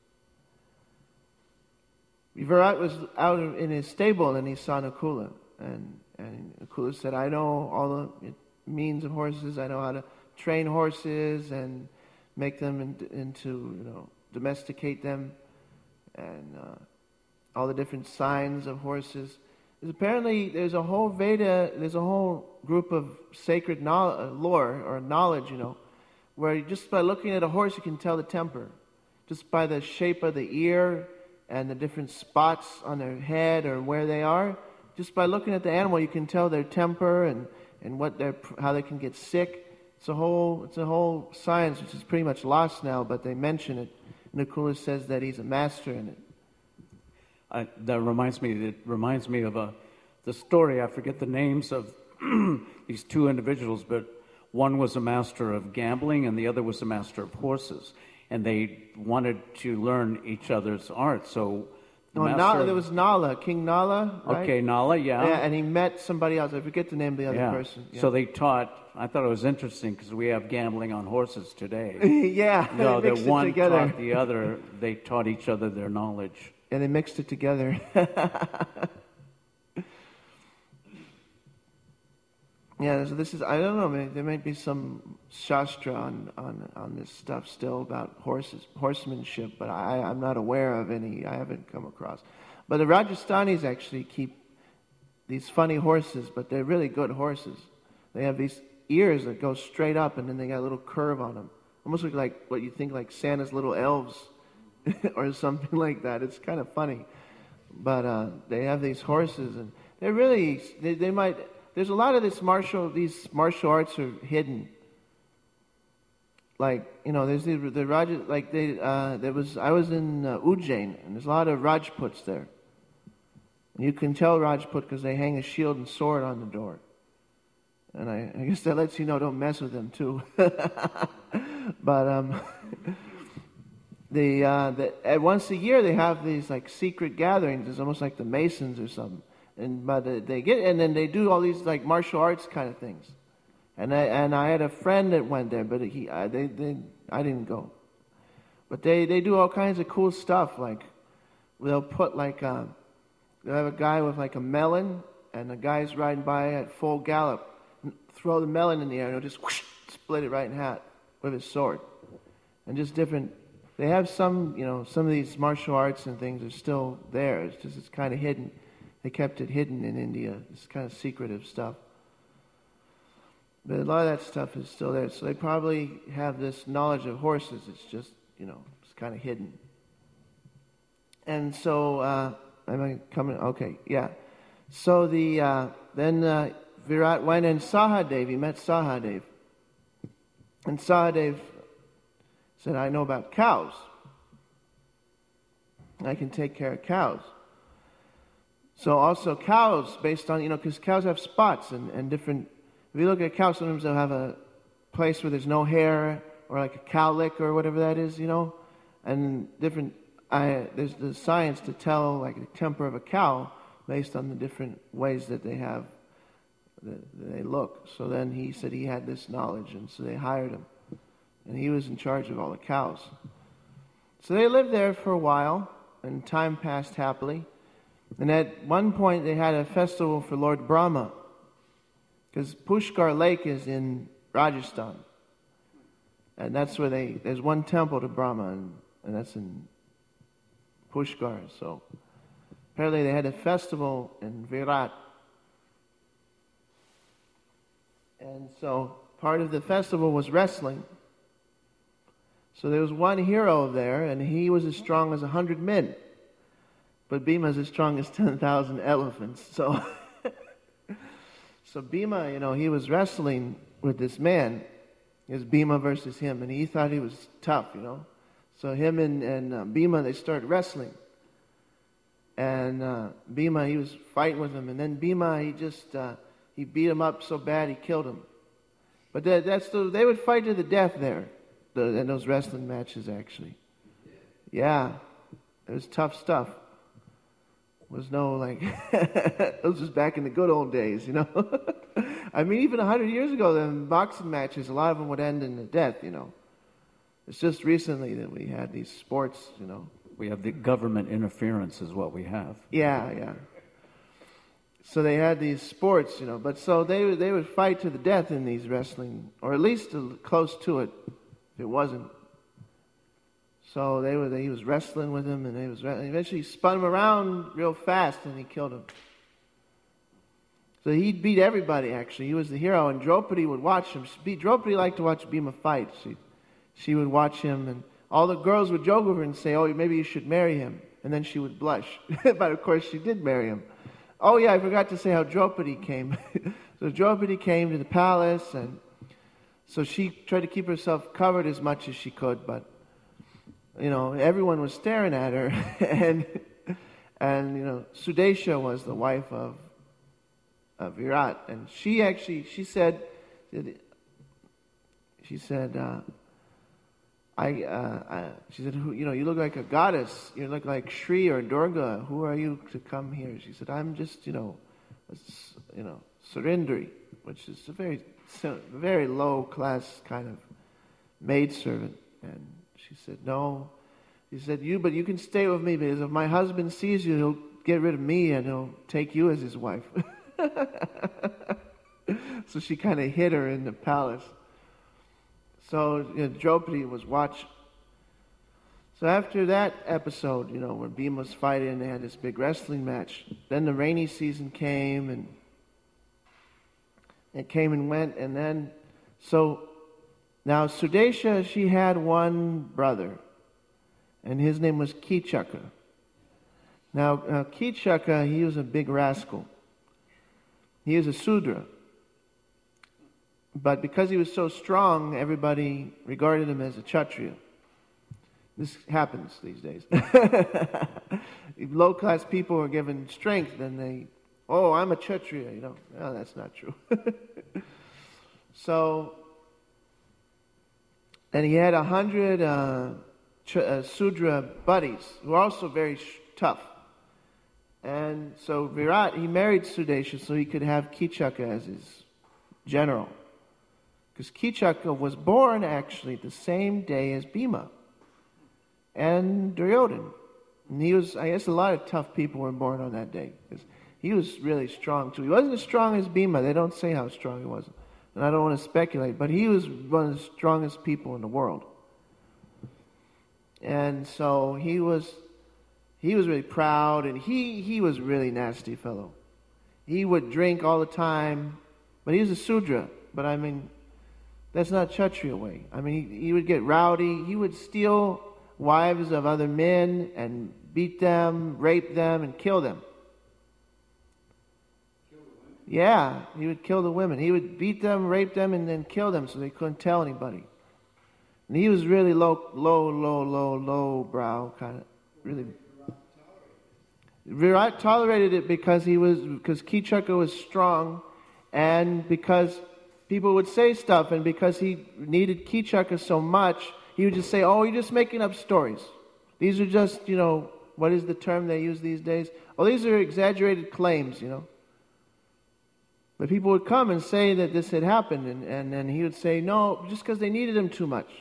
Virat was out in his stable, and he saw Nakula. And, and Nakula said, I know all the means of horses. I know how to train horses and make them in, into, you know, domesticate them. And uh, all the different signs of horses. There's apparently, there's a whole Veda, there's a whole group of sacred no- lore or knowledge, you know, where just by looking at a horse you can tell the temper. Just by the shape of the ear and the different spots on their head or where they are. Just by looking at the animal you can tell their temper and, and what they're, how they can get sick. It's a whole, it's a whole science which is pretty much lost now, but they mention it. Nakula says that he's a master in it.
I, that reminds me. It reminds me of a, the story. I forget the names of these two individuals, but one was a master of gambling, and the other was a master of horses. And they wanted to learn each other's art. So, the
no,
master
Nala,
of,
there was Nala, King Nala. Right?
Okay, Nala, yeah.
Yeah, and he met somebody else. I forget the name of the other
yeah.
person. Yeah.
So they taught. I thought it was interesting because we have gambling on horses today.
Yeah,
No,
they
that
mixed
one
it together.
taught the other. They taught each other their knowledge.
And they mixed it together. Yeah, so this is, I don't know, maybe, there might be some shastra on, on, on this stuff still about horses, horsemanship, but I, I'm not aware of any, I haven't come across. But the Rajasthanis actually keep these funny horses, but they're really good horses. They have these ears that go straight up, and then they got a little curve on them. Almost look like what you think like Santa's little elves or something like that. It's kind of funny. But uh, they have these horses, and they're really, they, they might, there's a lot of this martial, these martial arts are hidden. Like, you know, there's the, the Raj, like they, uh, there was, I was in uh, Ujjain, and there's a lot of Rajputs there. And you can tell Rajput because they hang a shield and sword on the door. And I, I guess that lets you know don't mess with them too. But, um... the, uh, the at once a year they have these like secret gatherings. It's almost like the Masons or something. And but uh, they get and then they do all these like martial arts kind of things. And I and I had a friend that went there, but he uh, they they I didn't go. But they, they do all kinds of cool stuff. Like they'll put like uh, they'll have a guy with like a melon, and the guy's riding by at full gallop, throw the melon in the air, and he'll just whoosh, split it right in half with his sword. And just different. They have some, you know, some of these martial arts and things are still there. It's just it's kind of hidden. They kept it hidden in India. It's kind of secretive stuff. But a lot of that stuff is still there. So they probably have this knowledge of horses. It's just, you know, it's kind of hidden. And so, uh, am I coming? Okay, yeah. So the uh, then uh, Virat went and Sahadev. He met Sahadev. And Sahadev said, I know about cows. I can take care of cows. So also cows, based on, you know, because cows have spots and, and different. If you look at cows, sometimes they'll have a place where there's no hair, or like a cowlick or whatever that is, you know, and different. I, there's the science to tell like the temper of a cow based on the different ways that they have, that they look. So then he said he had this knowledge, and so they hired him, and he was in charge of all the cows. So they lived there for a while, and time passed happily. And at one point they had a festival for Lord Brahma. Because Pushkar Lake is in Rajasthan. And that's where they, there's one temple to Brahma, and, and that's in Pushkar. So apparently they had a festival in Virat. And so part of the festival was wrestling. So there was one hero there, and he was as strong as a hundred men. But Bhima is as strong as ten thousand elephants. So... So Bhima, you know, he was wrestling with this man. It was Bhima versus him, and he thought he was tough, you know. So him and, and uh, Bhima, they started wrestling. And uh, Bhima, he was fighting with him, and then Bhima, he just, uh, he beat him up so bad he killed him. But that, that's the, they would fight to the death there, the, in those wrestling matches, actually. Yeah, it was tough stuff. Was no like it was just back in the good old days, you know. I mean, even a hundred years ago, the boxing matches, a lot of them would end in the death, you know. It's just recently that we had these sports, you know.
We have the government interference is what we have.
Yeah, yeah. So they had these sports, you know, but so they would they would fight to the death in these wrestling, or at least close to it, if it wasn't. So they were. He was wrestling with him, and he was. And eventually, he spun him around real fast, and he killed him. So he beat everybody. Actually, he was the hero, and Draupadi would watch him. She, Draupadi liked to watch Bhima fight. She, she would watch him, and all the girls would joke with her and say, "Oh, maybe you should marry him." And then she would blush, but of course, she did marry him. Oh yeah, I forgot to say how Draupadi came. So Draupadi came to the palace, and so she tried to keep herself covered as much as she could, but. You know, everyone was staring at her, and and you know, Sudesha was the wife of, of Virat, and she actually she said, she said, uh, I, uh, I she said, you know, you look like a goddess, you look like Shri or Durga. Who are you to come here? She said, I'm just, you know, a, you know, Surindri, which is a very very low class kind of maidservant, and. She said, no. He said, you, but you can stay with me because if my husband sees you, he'll get rid of me and he'll take you as his wife. So she kind of hid her in the palace. So you know, Draupadi was watching. So after that episode, you know, where Bhima was fighting and they had this big wrestling match, then the rainy season came and it came and went, and then, so... Now, Sudesha, she had one brother, and his name was Kichaka. Now, uh, Kichaka, he was a big rascal. He was a Sudra. But because he was so strong, everybody regarded him as a Kshatriya. This happens these days. If low-class people are given strength, then they, oh, I'm a Kshatriya, you know. No, that's not true. So... And he had a hundred uh, ch- uh, Sudra buddies who were also very sh- tough. And so Virat, he married Sudesha so he could have Kichaka as his general. Because Kichaka was born actually the same day as Bhima and Duryodhana. And he was, I guess a lot of tough people were born on that day. Because he was really strong too. He wasn't as strong as Bhima. They don't say how strong he was. And I don't want to speculate, but he was one of the strongest people in the world. And so he was he was really proud, and he, he was a really nasty fellow. He would drink all the time, but he was a Sudra. But I mean, that's not Kshatriya way. I mean, he, he would get rowdy. He would steal wives of other men and beat them, rape them, and kill them. Yeah, he would kill the women. He would beat them, rape them, and then kill them so they couldn't tell anybody. And he was really low, low, low, low, low brow kind of, really. Virat tolerated it because he was because Kichaka was strong, and because people would say stuff, and because he needed Kichaka so much, he would just say, "Oh, you're just making up stories. These are just, you know, what is the term they use these days? Oh, these are exaggerated claims, you know." But people would come and say that this had happened, and, and, and he would say, no, just because they needed him too much.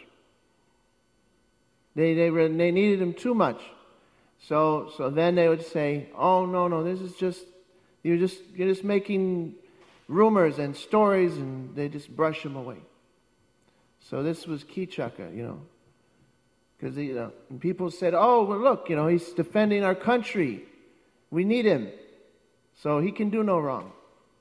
They they were, they needed him too much. So so then they would say, oh, no, no, this is just, you're just, you're just making rumors and stories, and they just brush him away. So this was Kichaka, you know. Because, you know, and people said, oh, well, look, you know, he's defending our country. We need him. So he can do no wrong.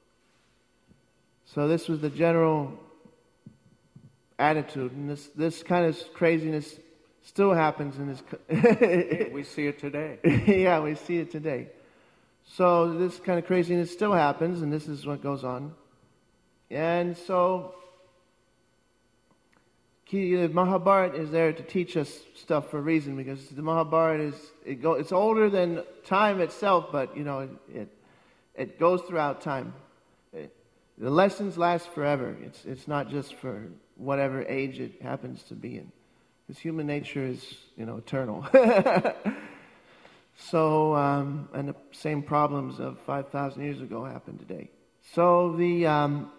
So this was the general attitude, and this, this kind of craziness still happens in this.
We see it today.
Yeah, we see it today. So this kind of craziness still happens, and this is what goes on. And so the Mahabharata is there to teach us stuff for a reason, because the Mahabharata is it go, it's older than time itself, but you know it it, it goes throughout time. It, The lessons last forever. It's it's not just for whatever age it happens to be in. Because human nature is, you know, eternal. So, um, and the same problems of five thousand years ago happen today. So the um,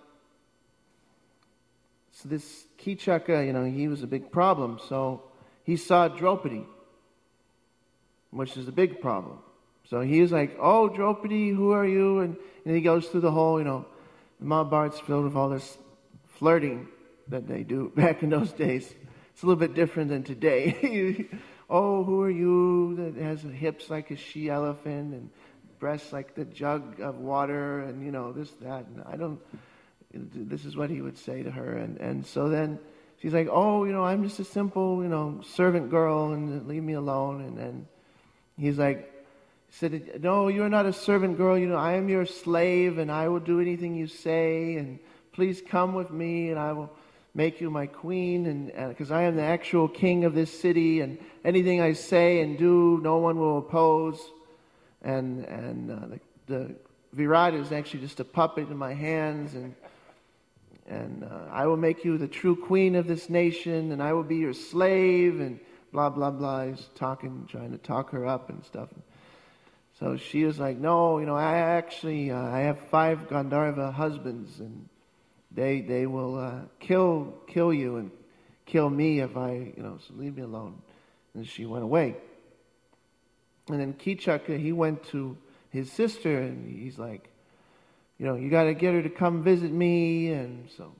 so this Kichaka, you know, he was a big problem. So he saw Draupadi, which is a big problem. So he was like, "Oh, Draupadi, who are you?" And, and he goes through the whole, you know. The Mahabharata's filled with all this flirting that they do back in those days. It's a little bit different than today. Oh, who are you that has hips like a she-elephant and breasts like the jug of water and, you know, this, that. And I don't, this is what he would say to her. And, and so then she's like, oh, you know, I'm just a simple, you know, servant girl and leave me alone. And then he's like, he said, no, you're not a servant girl. You know, I am your slave, and I will do anything you say. And please come with me, and I will make you my queen. And because I am the actual king of this city, and anything I say and do, no one will oppose. And and uh, the, the Virat is actually just a puppet in my hands, and and uh, I will make you the true queen of this nation, and I will be your slave, and blah blah blah. He's talking, trying to talk her up and stuff. So she was like, no, you know, I actually, uh, I have five Gandharva husbands, and they they will uh, kill kill you and kill me if I, you know, so leave me alone. And she went away. And then Kichaka, he went to his sister, and he's like, you know, you got to get her to come visit me. And so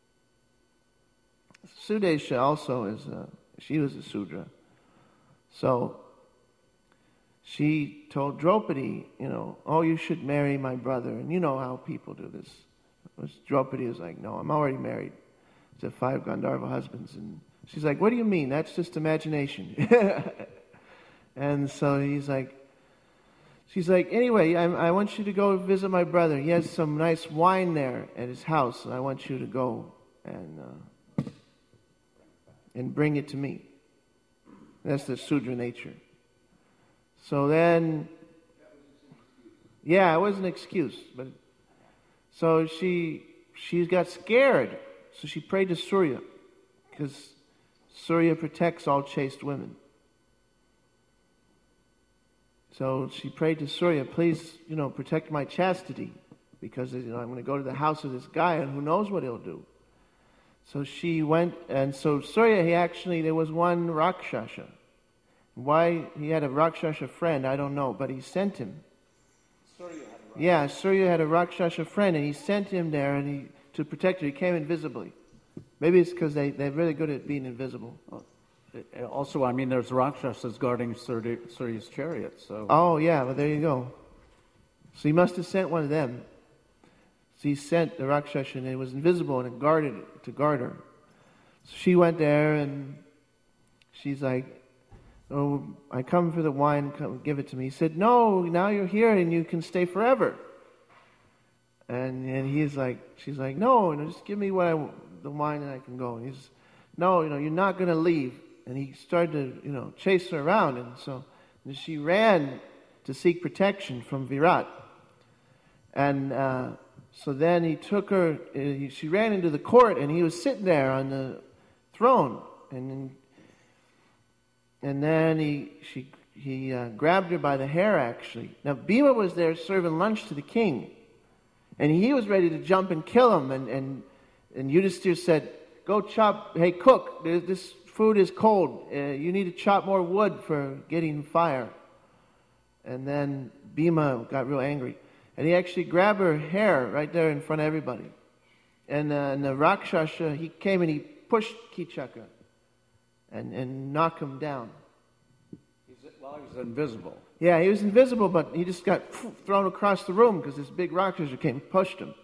Sudesha also is, a, she was a Sudra. So she told Draupadi, you know, oh, you should marry my brother. And you know how people do this. Draupadi was like, no, I'm already married to five Gandharva husbands. And she's like, what do you mean? That's just imagination. And so he's like, she's like, anyway, I, I want you to go visit my brother. He has some nice wine there at his house, and I want you to go and uh, and bring it to me. That's the Sudra nature. So then, yeah, it was an excuse, but so she she got scared. So she prayed to Surya, because Surya protects all chaste women. So she prayed to Surya, please, you know, protect my chastity, because you know I'm going to go to the house of this guy, and who knows what he'll do. So she went, and so Surya, he actually, there was one Rakshasa. Why he had a Rakshasa friend, I don't know, but he sent him.
Surya had a Rakshasa.
Yeah, Surya had a Rakshasa friend, and he sent him there, and he to protect her. He came invisibly. Maybe it's because they, they're really good at being invisible.
Also, I mean, there's Rakshasas guarding Surya, Surya's chariot, so...
Oh, yeah, well, there you go. So he must have sent one of them. So he sent the Rakshasa, and it was invisible, and it guarded it, to guard her. So she went there, and she's like, oh, I come for the wine, come give it to me. He said, no, now you're here, and you can stay forever. And and he's like, she's like, no, no, just give me what I, the wine, and I can go. And he's, no, you know, you're not going to leave. And he started to, you know, chase her around, and so and she ran to seek protection from Virat. And uh, so then he took her, uh, he, she ran into the court, and he was sitting there on the throne. And then, and then he she he uh, grabbed her by the hair, actually. Now, Bhima was there serving lunch to the king, and he was ready to jump and kill him. And, and, and Yudhisthira said, go chop, hey, cook, this food is cold. Uh, you need to chop more wood for getting fire. And then Bhima got real angry. And he actually grabbed her hair right there in front of everybody. And, uh, and the Rakshasa, he came and he pushed Kichaka and, and knocked him down.
He's, well, he's invisible.
Yeah, he was invisible, but he just got thrown across the room because this big Rakshasa came and pushed him.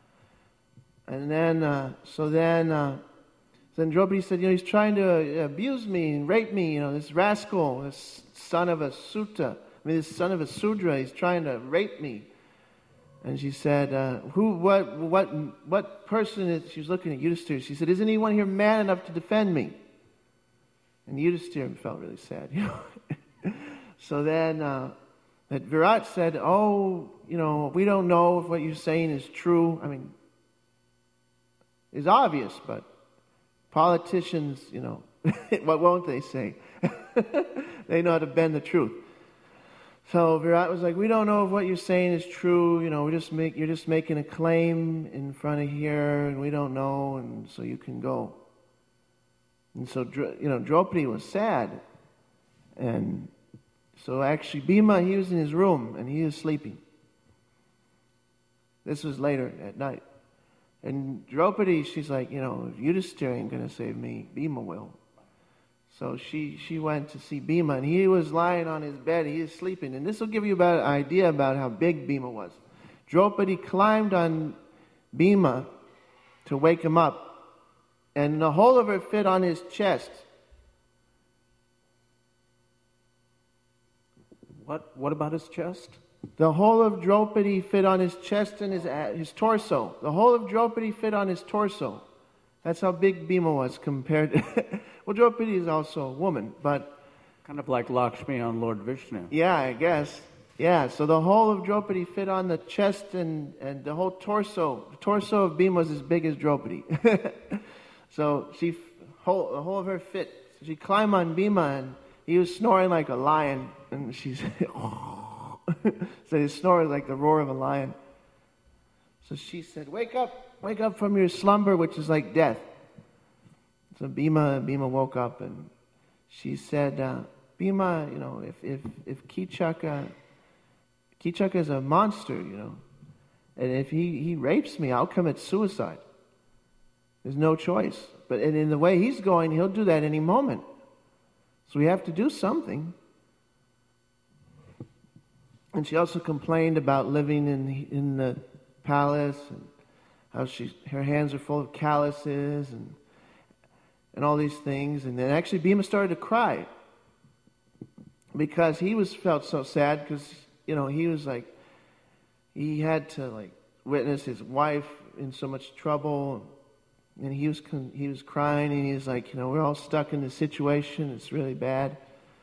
And then, uh, so then, uh, then Draupadi said, you know, he's trying to abuse me and rape me, you know, this rascal, this son of a Sutta, I mean, this son of a Sudra, he's trying to rape me. And she said, uh, who, what, what, what person is, she was looking at Yudhisthira, she said, isn't anyone here man enough to defend me? And Yudhisthira felt really sad, you know. So then, uh, that Virat said, oh, you know, we don't know if what you're saying is true. I mean, it's obvious, but politicians, you know, what won't they say? They know how to bend the truth. So Virat was like, we don't know if what you're saying is true. You know, we just make you're just making a claim in front of here, and we don't know, and so you can go. And so, you know, Draupadi was sad, and so actually Bhima, he was in his room and he was sleeping. This was later at night. And Draupadi, she's like, you know, if Yudhisthira ain't going to save me, Bhima will. So she, she went to see Bhima, and he was lying on his bed, he was sleeping. And this will give you about an idea about how big Bhima was. Draupadi climbed on Bhima to wake him up, and the whole of her fit on his chest.
What, what about his chest?
The whole of Draupadi fit on his chest and his his torso. The whole of Draupadi fit on his torso. That's how big Bhima was compared to... Well, Draupadi is also a woman, but...
Kind of like Lakshmi on Lord Vishnu.
Yeah, I guess. Yeah, so the whole of Draupadi fit on the chest and, and the whole torso. The torso of Bhima was as big as Draupadi. So she, whole, the whole of her fit. So she climbed on Bhima, and he was snoring like a lion. And she said, oh. So he snored like the roar of a lion. So she said, wake up. Wake up from your slumber, which is like death. So Bhima, Bhima woke up, and she said, uh, Bhima, you know, if if if Kichaka, Kichaka is a monster, you know, and if he, he rapes me, I'll commit suicide. There's no choice. But and in the way he's going, he'll do that any moment. So we have to do something. And she also complained about living in in the palace, and how she her hands are full of calluses and and all these things. And then actually Bhima started to cry because he was felt so sad because, you know, he was like, he had to like witness his wife in so much trouble, and he was he was crying, and he was like, you know, we're all stuck in this situation. It's really bad.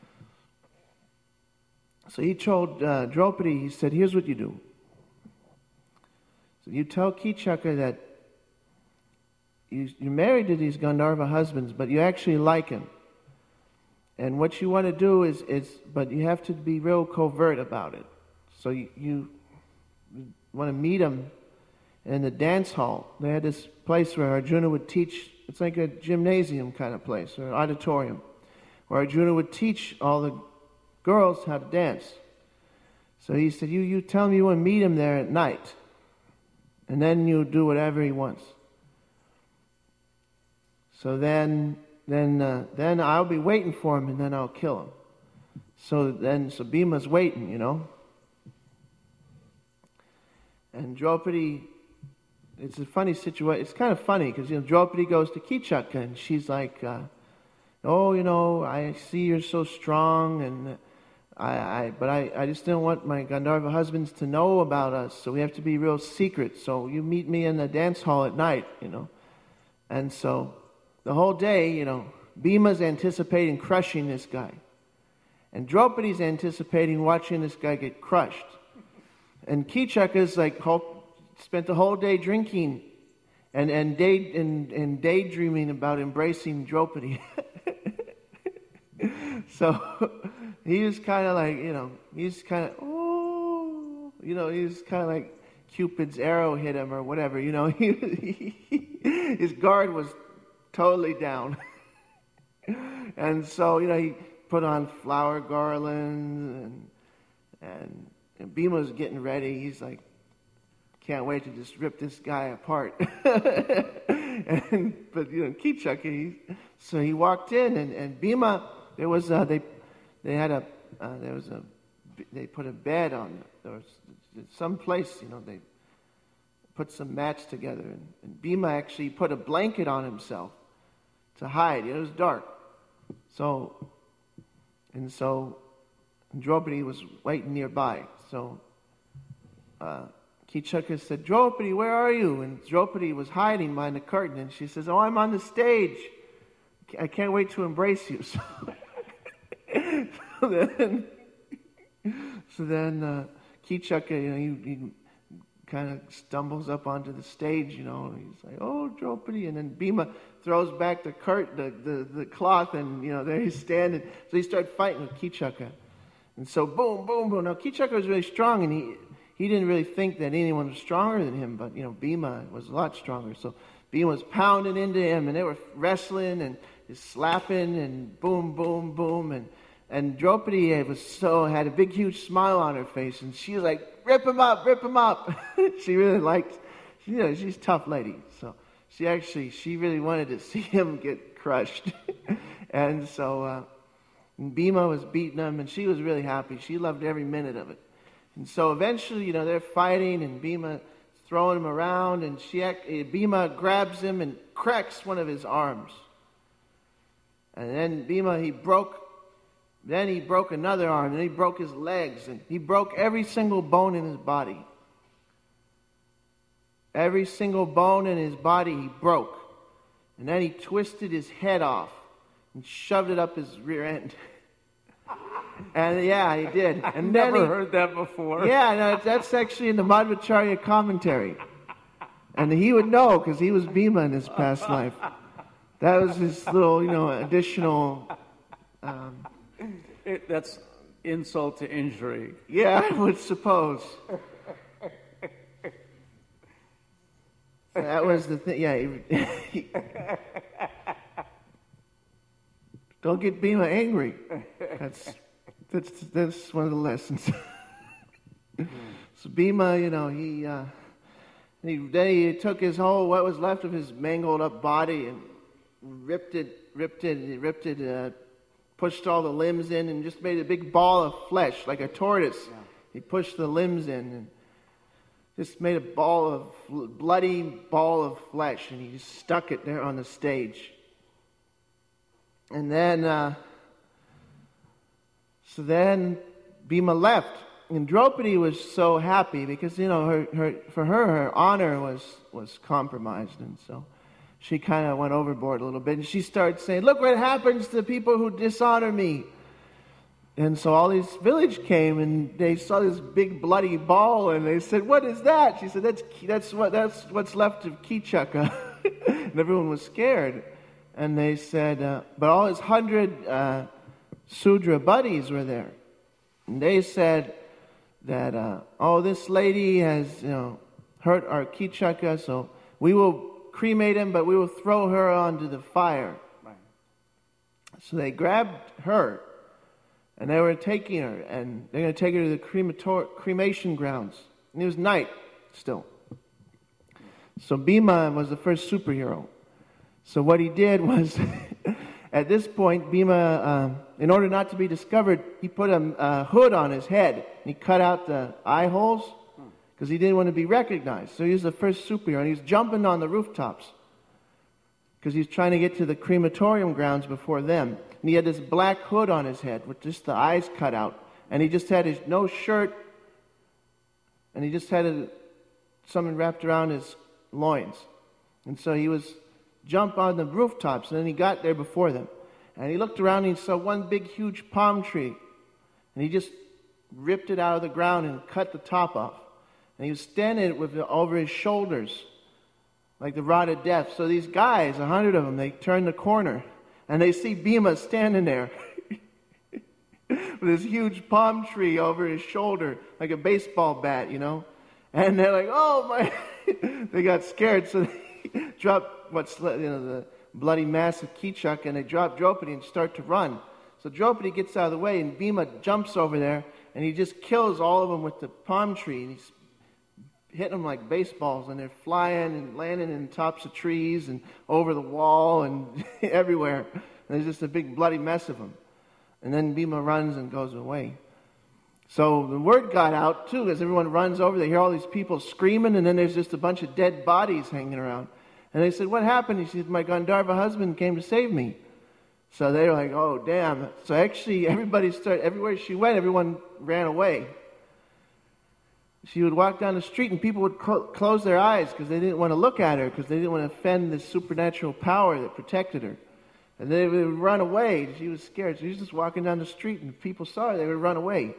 So he told uh, Draupadi, he said, here's what you do. So you tell Kichaka that you, you're married to these Gandharva husbands, but you actually like him. And what you want to do is, is, but you have to be real covert about it. So you, you want to meet him in the dance hall. They had this place where Arjuna would teach. It's like a gymnasium kind of place, or an auditorium, where Arjuna would teach all the girls how to dance. So he said, you, you tell him you want to meet him there at night, and then you do whatever he wants. So then, then, uh, then I'll be waiting for him, and then I'll kill him. So then, so Bhima's waiting, you know. And Draupadi, it's a funny situation. It's kind of funny because, you know, Draupadi goes to Kichaka, and she's like, uh, "Oh, you know, I see you're so strong, and I, I but I, I just didn't want my Gandharva husbands to know about us, so we have to be real secret. So you meet me in the dance hall at night, you know." And so the whole day, you know, Bhima's anticipating crushing this guy, and Draupadi's anticipating watching this guy get crushed. And Kichaka's like hope, spent the whole day drinking and and day and, and daydreaming about embracing Draupadi. So he was kind of like, you know, he's kind of, oh, you know, he's kind of like Cupid's arrow hit him or whatever, you know. He, he, his guard was totally down. And so, you know, he put on flower garlands and and And Bhima's getting ready. He's like, can't wait to just rip this guy apart. and But, you know, Kichaka, he, so he walked in, and, and Bhima, there was a, they they had a, uh, there was a, they put a bed on, there was some place, you know, they put some mats together, and, and Bhima actually put a blanket on himself to hide. It was dark. So, and so Draupadi was waiting nearby. So uh, Kichaka said, "Draupadi, where are you?" And Draupadi was hiding behind the curtain. And she says, "Oh, I'm on the stage. I can't wait to embrace you." So, so then, so then uh, Kichaka, you know, he, he kind of stumbles up onto the stage, you know. And he's like, "Oh, Draupadi," and then Bhima throws back the curt, the, the the cloth, and you know, there he's standing. So he started fighting with Kichaka. And so boom, boom, boom. Now Kichaka was really strong, and he he didn't really think that anyone was stronger than him, but you know, Bhima was a lot stronger. So Bhima was pounding into him, and they were wrestling and just slapping and boom, boom, boom, and and Draupadi was so had a big, huge smile on her face, and she was like, "Rip him up, rip him up." She really liked, you know, she's a tough lady, so she actually she really wanted to see him get crushed, and so. Uh, And Bhima was beating him, and she was really happy. She loved every minute of it. And so eventually, you know, they're fighting, and Bhima throwing him around, and she, Bhima grabs him and cracks one of his arms. And then Bhima, he broke, then he broke another arm, and he broke his legs, and he broke every single bone in his body. Every single bone in his body he broke. And then he twisted his head off and shoved it up his rear end. And yeah, he did.
I've
And
never
then he,
heard that before.
Yeah, no, that's actually in the Madhvacharya commentary. And he would know because he was Bhima in his past life. That was his little, you know, additional... Um,
it, that's insult to injury.
Yeah, I would suppose. That was the thing. Yeah. He, he, don't get Bhima angry. That's that's that's one of the lessons. So Bhima, you know, he uh, he then he took his whole what was left of his mangled up body and ripped it, ripped it, ripped it, uh, pushed all the limbs in and just made a big ball of flesh like a tortoise. Yeah. He pushed the limbs in and just made a ball of bloody ball of flesh, and he just stuck it there on the stage. And then, uh, so then Bhima left, and Draupadi was so happy because, you know, her, her for her, her honor was, was compromised, and so she kind of went overboard a little bit, and she started saying, "Look what happens to people who dishonor me." And so all these village came, and they saw this big bloody ball, and they said, "What is that?" She said, "That's that's what that's what's left of Kichaka." And everyone was scared. And they said, uh, but all his hundred uh, Sudra buddies were there. And they said that, uh, oh, this lady has, you know, hurt our Kichaka, so we will cremate him, but we will throw her onto the fire. Right. So they grabbed her, and they were taking her, and they're going to take her to the cremator- cremation grounds. And it was night still. So Bhima was the first superhero. So what he did was, at this point, Bhima, uh, in order not to be discovered, he put a, a hood on his head, and he cut out the eye holes, because he didn't want to be recognized. So he was the first superhero, and he was jumping on the rooftops, because he was trying to get to the crematorium grounds before them. And he had this black hood on his head, with just the eyes cut out, and he just had his no shirt, and he just had a, something wrapped around his loins. And so he was jump on the rooftops, and then he got there before them. And he looked around and he saw one big, huge palm tree. And he just ripped it out of the ground and cut the top off. And he was standing with it over his shoulders, like the rod of death. So these guys, a hundred of them, they turn the corner, and they see Bhima standing there with this huge palm tree over his shoulder, like a baseball bat, you know. And they're like, oh, my... They got scared, so they dropped what's, you know, the bloody mass of Kichak, and they dropped Draupadi and start to run. So Draupadi gets out of the way, and Bhima jumps over there, and he just kills all of them with the palm tree. And he's hitting them like baseballs, and they're flying and landing in tops of trees and over the wall and everywhere. And there's just a big bloody mess of them. And then Bhima runs and goes away. So the word got out, too, as everyone runs over. They hear all these people screaming, and then there's just a bunch of dead bodies hanging around. And they said, what happened? He said, my Gandharva husband came to save me. So they were like, oh, damn. So actually, everybody started, everywhere she went, everyone ran away. She would walk down the street, and people would cl- close their eyes because they didn't want to look at her, because they didn't want to offend this supernatural power that protected her. And they would run away. She was scared. She was just walking down the street, and if people saw her, they would run away.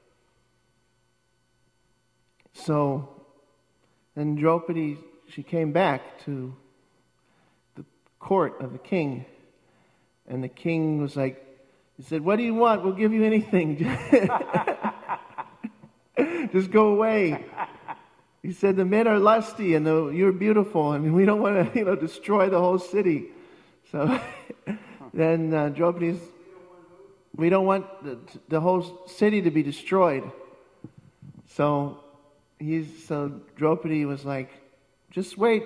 So then Draupadi, she came back to the court of the king. And the king was like, he said, what do you want? We'll give you anything. Just go away. He said, the men are lusty and the, you're beautiful, and we don't want to, you know, destroy the whole city. So then uh, Draupadi's, we don't want the, the whole city to be destroyed. So he's, so Draupadi was like, just wait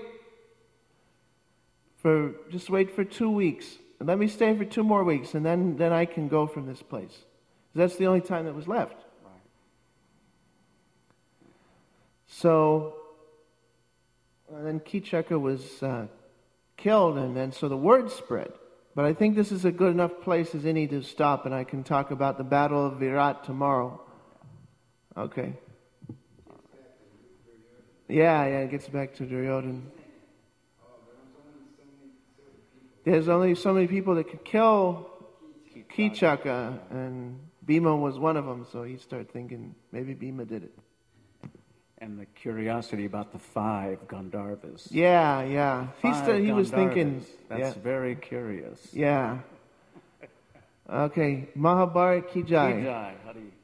for, just wait for two weeks. And let me stay for two more weeks, and then, then I can go from this place. That's the only time that was left. Right. So and then Kichaka was uh, killed, and then so the word spread. But I think this is a good enough place as any to stop, and I can talk about the Battle of Virat tomorrow. Okay. Yeah, yeah, it gets back to Duryodhana. There's only so many people that could kill Kichaka, and Bhima was one of them, so he started thinking maybe Bhima did it.
And the curiosity about the five Gandharvas.
Yeah, yeah. He,
Five
st- he was
Gandharvas.
thinking...
That's
yeah.
very curious.
Yeah. Okay, Mahabharat Ki Jai.
Ki Jai. How do you...